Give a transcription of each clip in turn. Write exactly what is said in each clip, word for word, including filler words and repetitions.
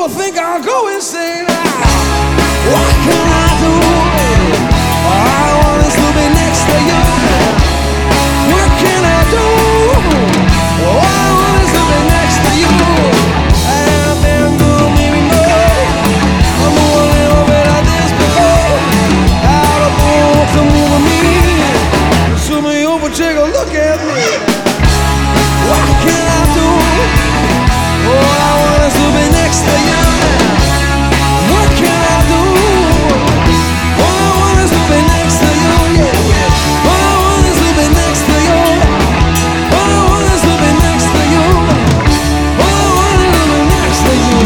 I think I'll go insane. What can I do? All I want is to be next to you. What can I do? All I want is to be next to you. I've been good, maybe more. I'm doing a little bit of this before. Out of book to move with me. So me over, take a look at me. What can I do? All I want is to be next to you. What can I do? All I want is to be next to you. Yeah. All I want is to be next to you. All I want is to be next to you. All I want is to be next to you.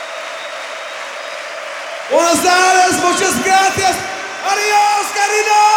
Buenas tardes, muchas gracias. Adiós, queridos.